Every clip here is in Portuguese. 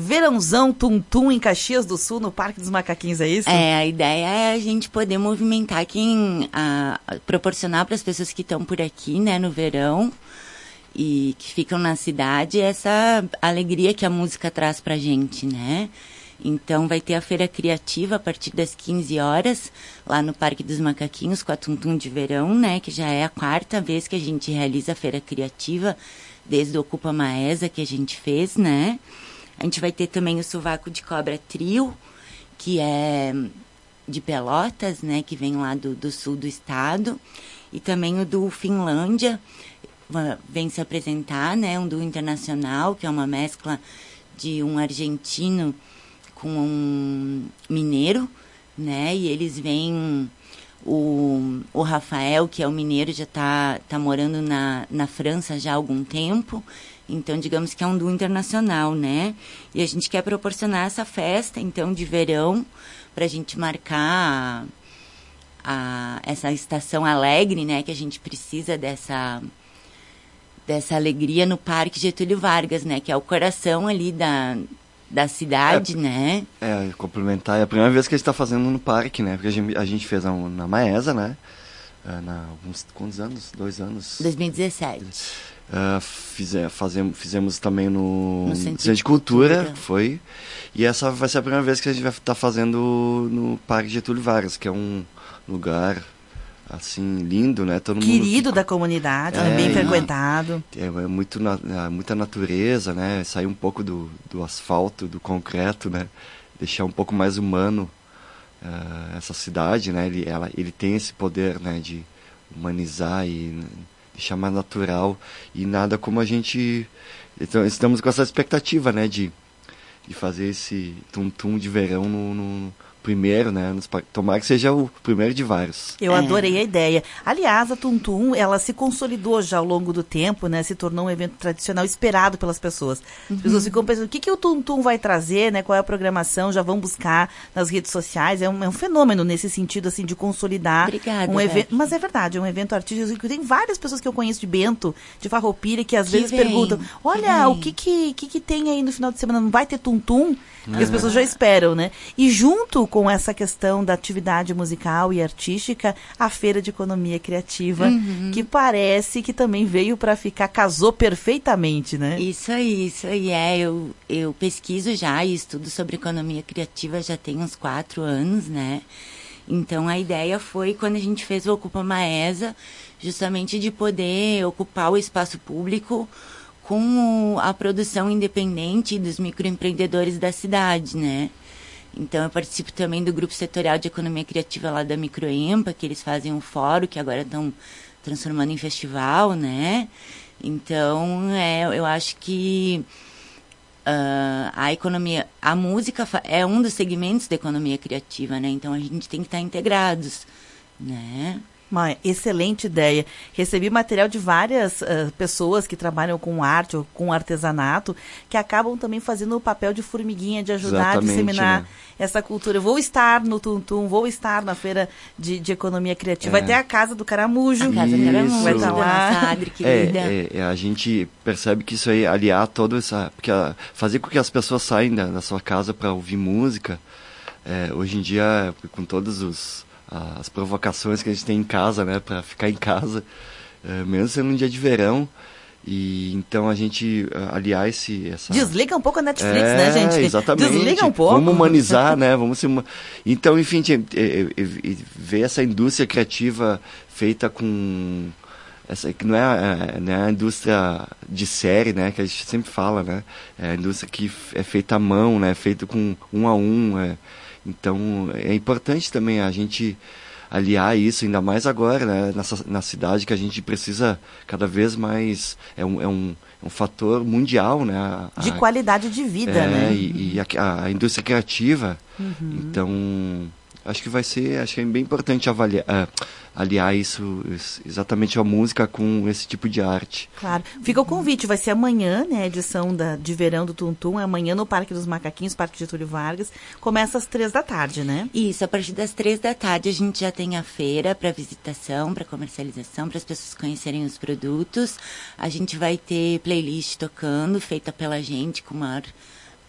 verãozão tum-tum em Caxias do Sul, no Parque dos Macaquinhos, é isso? A ideia é a gente poder movimentar proporcionar para as pessoas que estão por aqui, né, no verão, e que ficam na cidade, essa alegria que a música traz pra gente, né? Então vai ter a Feira Criativa a partir das 15 horas, lá no Parque dos Macaquinhos, com a Tum-Tum de Verão, né? Que já é a 4ª vez que a gente realiza a Feira Criativa, desde o Ocupa Maesa que a gente fez, né? A gente vai ter também o Sovaco de Cobra Trio, que é de Pelotas, né? Que vem lá do sul do estado. E também o do Finlândia, vem se apresentar, né? Um duo internacional, que é uma mescla de um argentino com um mineiro, né? E eles vêm... O Rafael, que é o mineiro, já tá morando na França já há algum tempo. Então, digamos que é um duo internacional, né? E a gente quer proporcionar essa festa, então, de verão, pra gente marcar essa estação alegre, né? Que a gente precisa dessa alegria no Parque Getúlio Vargas, né? Que é o coração ali da cidade, né? Complementar. É a primeira vez que a gente está fazendo no parque, né? Porque a gente fez na Maesa, né? Quantos anos? 2 anos? 2017. Fizemos também no Centro de Cultura, foi. E essa vai ser a primeira vez que a gente vai estar fazendo no Parque Getúlio Vargas, que é um lugar... assim, lindo, né? Todo querido mundo da comunidade, bem frequentado. Muita natureza, né? Sair um pouco do asfalto, do concreto, né? Deixar um pouco mais humano essa cidade, né? Ele tem esse poder, né? De humanizar e deixar mais natural. E nada como a gente... Então, estamos com essa expectativa, né? De fazer esse tum-tum de verão no primeiro, né? Tomara que seja o primeiro de vários. Eu adorei a ideia. Aliás, a Tum-Tum, ela se consolidou já ao longo do tempo, né? Se tornou um evento tradicional esperado pelas pessoas. As pessoas ficam pensando, o que o Tum-Tum vai trazer, né? Qual é a programação? Já vão buscar nas redes sociais. É um fenômeno nesse sentido, assim, de consolidar. Obrigada, um evento. Mas é verdade, é um evento artístico. Tem várias pessoas que eu conheço de Bento, de Farroupilha, que às vezes perguntam, olha, o que tem aí no final de semana? Não vai ter Tum-Tum? Porque as pessoas já esperam, né? E junto com essa questão da atividade musical e artística, a Feira de Economia Criativa, que parece que também veio para ficar, casou perfeitamente, né? Isso aí. Eu pesquiso já e estudo sobre economia criativa já tem uns 4 anos, né? Então, a ideia foi, quando a gente fez o Ocupa Maesa, justamente de poder ocupar o espaço público com a produção independente dos microempreendedores da cidade, né? Então, eu participo também do Grupo Setorial de Economia Criativa lá da Microempa, que eles fazem um fórum, que agora estão transformando em festival, né? Então, eu acho que a música é um dos segmentos da economia criativa, né? Então, a gente tem que estar integrados, né? Uma excelente ideia. Recebi material de várias pessoas que trabalham com arte ou com artesanato, que acabam também fazendo o papel de formiguinha, de ajudar a disseminar essa cultura. Eu vou estar no Tum-Tum, vou estar na Feira de Economia Criativa. Vai ter a Casa do Caramujo. A Casa do Caramujo, vai estar lá. Nossa Adri, querida. A gente percebe que isso aí, aliar toda essa... Porque fazer com que as pessoas saiam da sua casa para ouvir música, hoje em dia, com todos as provocações que a gente tem em casa, né, para ficar em casa, mesmo sendo um dia de verão, e então a gente aliar essa... Desliga um pouco a Netflix, né, gente? Exatamente. Desliga um pouco. Vamos humanizar, né, então, enfim, ver essa indústria criativa feita com... que não é a indústria de série, né, que a gente sempre fala, né, é a indústria que é feita à mão, né, feita com um a um, Então, é importante também a gente aliar isso, ainda mais agora, né, na cidade, que a gente precisa cada vez mais... É um fator mundial, né? De qualidade de vida, né? E a indústria criativa. Então, acho que é bem importante aliar isso, exatamente a música com esse tipo de arte. Claro. Fica o convite, vai ser amanhã, né, a edição de verão do Tum-Tum, amanhã no Parque dos Macaquinhos, Parque Getúlio Vargas, começa às 15h, né? Isso, a partir das 15h a gente já tem a feira para visitação, para comercialização, para as pessoas conhecerem os produtos. A gente vai ter playlist tocando, feita pela gente, com o maior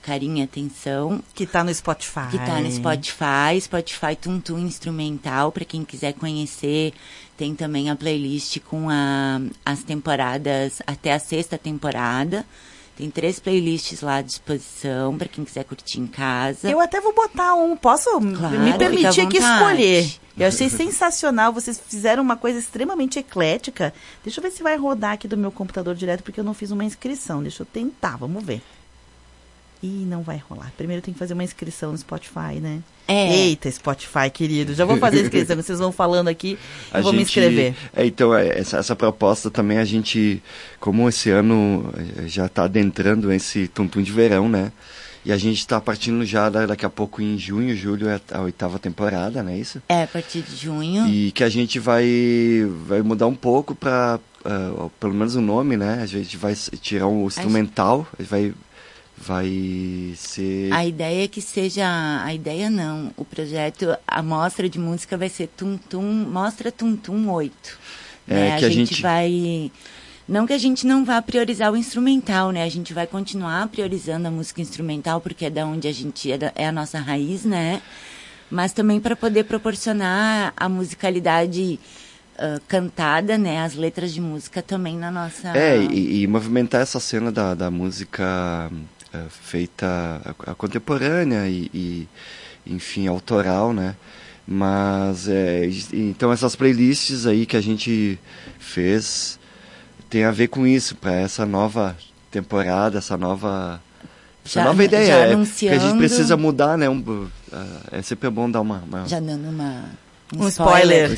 Carinho e Atenção. Que tá no Spotify. Que tá no Spotify. Spotify Tum Tum Instrumental, para quem quiser conhecer. Tem também a playlist com as temporadas, até a 6ª temporada. Tem 3 playlists lá à disposição, para quem quiser curtir em casa. Eu até vou botar posso claro, me permitir aqui escolher. Eu achei sensacional, vocês fizeram uma coisa extremamente eclética. Deixa eu ver se vai rodar aqui do meu computador direto, porque eu não fiz uma inscrição. Deixa eu tentar, vamos ver. Ih, não vai rolar. Primeiro tem que fazer uma inscrição no Spotify, né? Eita, Spotify, querido. Já vou fazer a inscrição. Vocês vão falando aqui, eu vou me inscrever. Então, essa proposta também a gente, como esse ano já está adentrando esse Tum Tum de verão, né? E a gente está partindo já daqui a pouco em junho, julho, é a 8ª temporada, não é isso? A partir de junho. E que a gente vai mudar um pouco para, pelo menos o nome, né? A gente vai tirar um instrumental, vai ser... A ideia é que seja... A ideia não. O projeto, a mostra de música vai ser Mostra Tum Tum 8. Né? Que a gente vai... Não que a gente não vá priorizar o instrumental, né? A gente vai continuar priorizando a música instrumental, porque é da onde a gente... É a nossa raiz, né? Mas também para poder proporcionar a musicalidade cantada, né? As letras de música também na nossa... E movimentar essa cena da música... feita a contemporânea e enfim, autoral, né? Mas, então essas playlists aí que a gente fez tem a ver com isso, para essa nova temporada, essa nova ideia. Porque a gente precisa mudar, né? É sempre bom dar uma... Já dando um spoiler.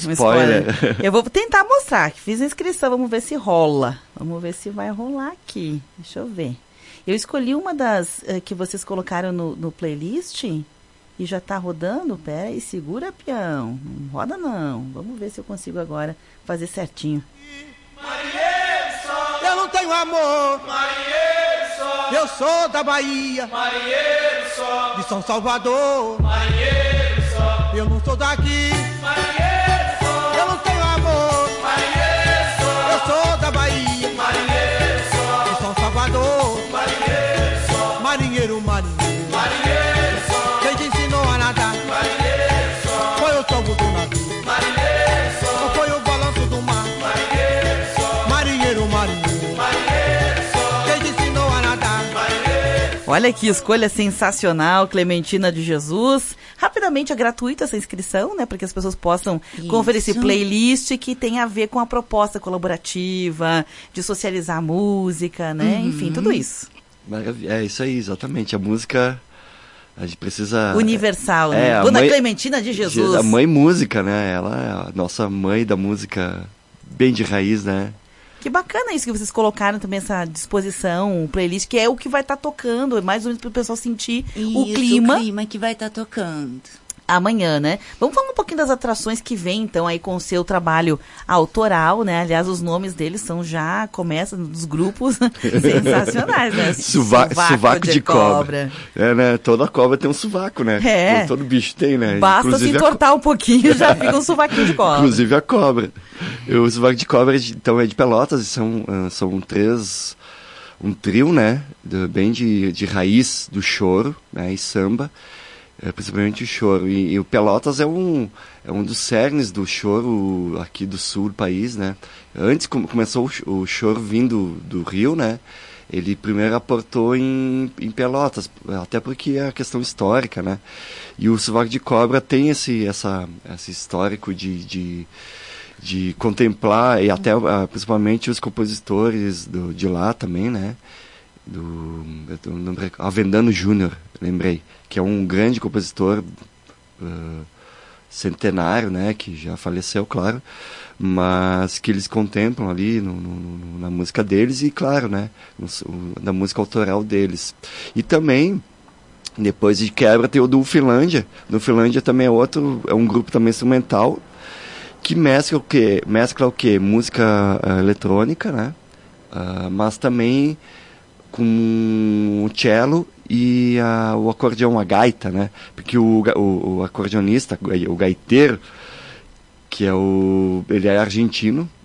Eu vou tentar mostrar, que fiz a inscrição, vamos ver se rola. Vamos ver se vai rolar aqui. Deixa eu ver. Eu escolhi uma das que vocês colocaram no playlist e já tá rodando. Pera aí, segura, peão. Não roda não. Vamos ver se eu consigo agora fazer certinho. Marinheiro só. Eu não tenho amor. Marinheiro só. Eu sou da Bahia. Marinheiro só. De São Salvador. Marinheiro só. Eu não sou daqui. Marinheiro só. Eu não tenho amor. Marinheiro só. Eu sou da Bahia. Marinheiro só. De São Salvador. Marinheiro, marinheiro, marinheiro só. Quem te ensinou a nadar? Marinheiro só. Foi o tombo do navio? Marinheiro só. Ou foi o balanço do mar? Marinheiro só. Marinheiro, marinheiro, marinheiro só. Quem te ensinou a nadar? Marinheiro. Olha que escolha sensacional, Clementina de Jesus. Rapidamente, é gratuito essa inscrição, né? Para que as pessoas possam conferir esse playlist que tem a ver com a proposta colaborativa, de socializar a música, né? Enfim, tudo isso. É isso aí, exatamente. A música, a gente precisa... Universal, né? Dona Clementina de Jesus. A mãe música, né? Ela é a nossa mãe da música bem de raiz, né? Que bacana isso que vocês colocaram também, essa disposição, o playlist, que é o que vai estar tocando, mais ou menos para o pessoal sentir o clima. O clima que vai estar tocando. Amanhã, né? Vamos falar um pouquinho das atrações que vem, então, aí com o seu trabalho autoral, né? Aliás, os nomes deles começam dos grupos sensacionais, né? Sovaco de cobra. Né? Toda cobra tem um sovaco, né? Todo bicho tem, né? Basta inclusive se entortar um pouquinho, já fica um sovaquinho de cobra. Inclusive a cobra. O sovaco de cobra, então, é de Pelotas, são 3... Um trio, né? Bem de raiz do choro, né? E samba. Principalmente o choro. E o Pelotas é um dos cernes do choro aqui do sul do país, né? Antes começou o choro vindo do Rio, né? Ele primeiro aportou em Pelotas, até porque é a questão histórica, né? E o Sovaco de Cobra tem esse histórico de contemplar, e até principalmente os compositores de lá também, né? Avendano Júnior, lembrei, que é um grande compositor centenário, né, que já faleceu, claro, mas que eles contemplam ali na música deles e, claro, né, na música autoral deles. E também, depois de Quebra, tem o do Finlândia. Do Finlândia também é um grupo também instrumental que mescla o quê? Música eletrônica, né, mas também com o cello e o acordeão, a gaita, né? Porque o acordeonista, o gaiteiro, ele é argentino,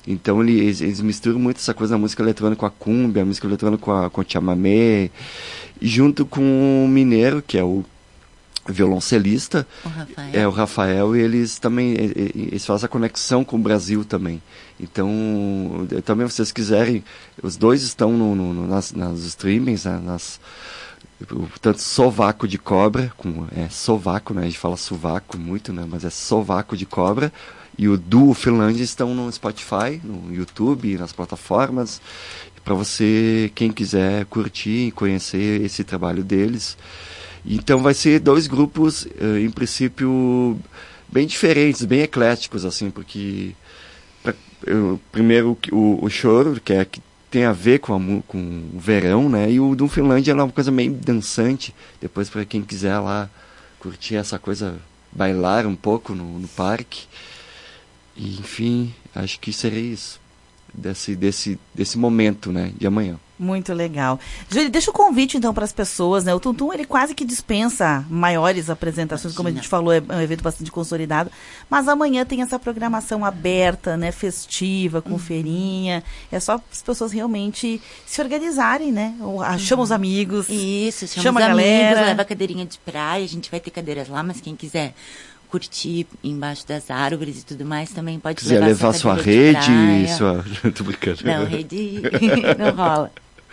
Então eles misturam muito essa coisa da música eletrônica com a cumbia, a música eletrônica com o chamamé, e junto com o mineiro, que é o violoncelista, o Rafael, e eles também eles fazem a conexão com o Brasil também. Então, também, se vocês quiserem, os dois estão nas streamings, tanto Sovaco de Cobra, sovaco, né? A gente fala sovaco muito, né? Mas é Sovaco de Cobra, e o Duo Finlândia estão no Spotify, no YouTube, nas plataformas, para você, quem quiser curtir e conhecer esse trabalho deles. Então vai ser 2 grupos, em princípio, bem diferentes, bem ecléticos, assim, porque primeiro o choro, que tem a ver com o verão, né? E o do Finlândia é uma coisa meio dançante, depois para quem quiser lá curtir essa coisa, bailar um pouco no parque. E, enfim, acho que seria isso, desse momento, né, de amanhã. Muito legal. Júlio, deixa o convite, então, para as pessoas, né? O Tum Tum, ele quase que dispensa maiores apresentações, como a gente falou, é um evento bastante consolidado, mas amanhã tem essa programação aberta, né? Festiva, com feirinha. É só as pessoas realmente se organizarem, né? Chama os amigos. Isso, chama os a galera. amigos, leva a cadeirinha de praia, a gente vai ter cadeiras lá, mas quem quiser curtir embaixo das árvores e tudo mais, também pode levar sua rede, tô brincando. Não, rede não rola.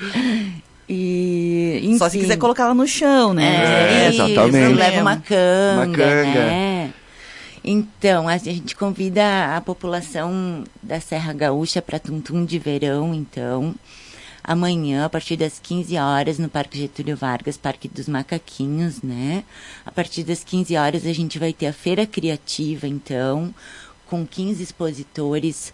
E, enfim, só se quiser colocar ela no chão, né? Exatamente. Leva uma canga. Né? Então, a gente convida a população da Serra Gaúcha para Tum Tum de verão, então, amanhã, a partir das 15 horas, no Parque Getúlio Vargas, Parque dos Macaquinhos, né? A partir das 15 horas a gente vai ter a Feira Criativa, então, com 15 expositores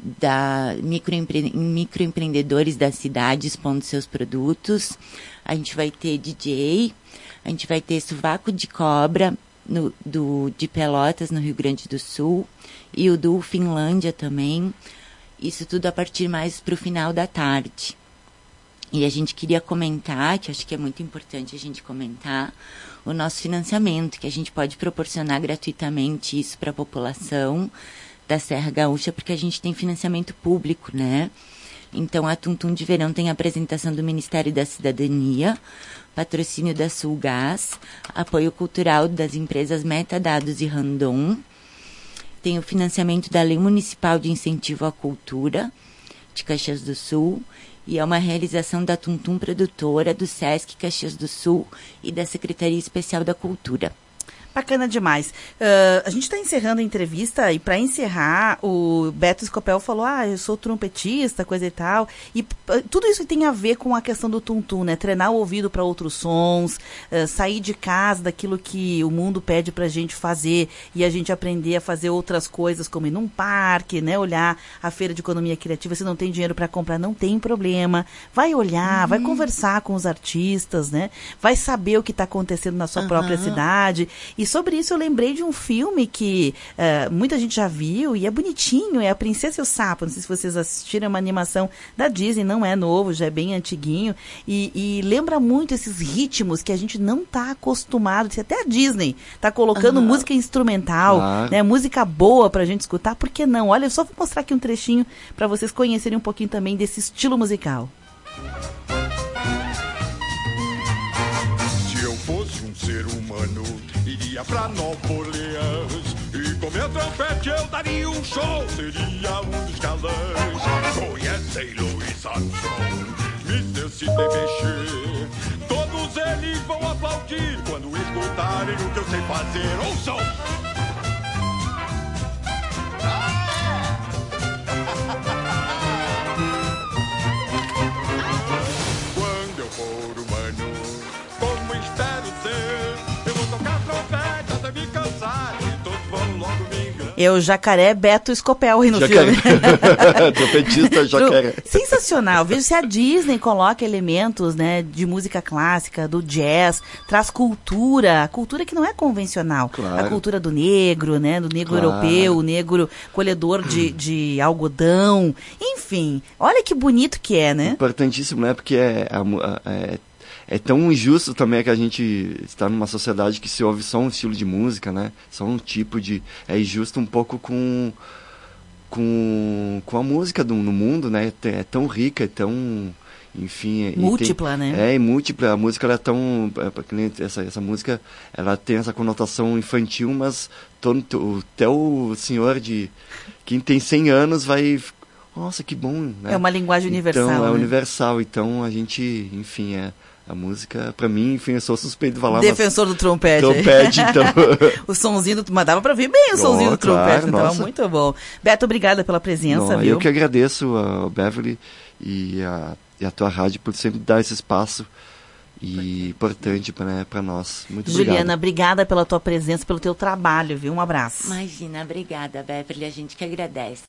microempreendedores da cidade expondo seus produtos. A gente vai ter DJ, a gente vai ter Sovaco de Cobra, de Pelotas, no Rio Grande do Sul, e o do Finlândia também. Isso tudo a partir mais para o final da tarde. E a gente queria comentar, que eu acho que é muito importante a gente comentar, o nosso financiamento, que a gente pode proporcionar gratuitamente isso para a população da Serra Gaúcha, porque a gente tem financiamento público, né? Então, a Tum Tum de Verão tem a apresentação do Ministério da Cidadania, patrocínio da Sulgás, apoio cultural das empresas Metadados e Randon, tem o financiamento da Lei Municipal de Incentivo à Cultura, de Caxias do Sul, e é uma realização da Tum Tum Produtora, do Sesc Caxias do Sul e da Secretaria Especial da Cultura. Bacana demais. A gente está encerrando a entrevista e para encerrar, o Beto Scopel falou, eu sou trompetista, coisa e tal. E tudo isso tem a ver com a questão do Tum Tum, né? Treinar o ouvido para outros sons, sair de casa daquilo que o mundo pede para a gente fazer e a gente aprender a fazer outras coisas, como ir num parque, né? Olhar a feira de economia criativa. Se não tem dinheiro para comprar, não tem problema. Vai olhar, vai conversar com os artistas, né? Vai saber o que está acontecendo na sua própria cidade. E sobre isso eu lembrei de um filme que muita gente já viu e é bonitinho, é A Princesa e o Sapo. Não sei se vocês assistiram, é uma animação da Disney, não é novo, já é bem antiguinho. E lembra muito esses ritmos que a gente não está acostumado. Até a Disney está colocando música instrumental, né, música boa pra gente escutar. Por que não? Olha, eu só vou mostrar aqui um trechinho para vocês conhecerem um pouquinho também desse estilo musical. Se eu fosse um ser humano, iria pra Nova Orleans e com meu trompete eu daria um show, seria um dos galãs. Conhecem Louis Armstrong, Mr. Sidney Bechet, todos eles vão aplaudir quando escutarem o que eu sei fazer. Ouçam! Quando eu for humano, como espero ser, eu vou tocar trompete até me cansar e todos vão logo me enganar. É o Jacaré Beto Scopel aí no filme. Trompetista Jacaré. Sensacional. Veja se a Disney coloca elementos, né, de música clássica, do jazz, traz cultura, a cultura que não é convencional. Claro. A cultura do negro, né, do negro europeu, o negro colhedor de algodão. Enfim, olha que bonito que é, né? Importantíssimo, né? Porque é tão injusto também que a gente está numa sociedade que se ouve só um estilo de música, né? Só um tipo de... É injusto um pouco com com a música no mundo, né? É tão rica, é tão... Enfim, múltipla, né? É múltipla. A música ela é tão... Essa música, ela tem essa conotação infantil, mas até o senhor de... Quem tem 100 anos vai... Nossa, que bom, né? É uma linguagem universal. Então, é né? universal. Então, a gente, enfim, a música, pra mim, enfim, eu sou suspeito de falar. Defensor do trompete. Trompete, então. O sonzinho, mas dava pra ver bem o sonzinho do trompete, claro, então, muito bom. Beto, obrigada pela presença, viu? Eu que agradeço ao Beverly e a tua rádio por sempre dar esse espaço importante para nós. Muito obrigado. Juliana, obrigada pela tua presença, pelo teu trabalho, viu? Um abraço. Imagina, obrigada, Beverly, a gente que agradece.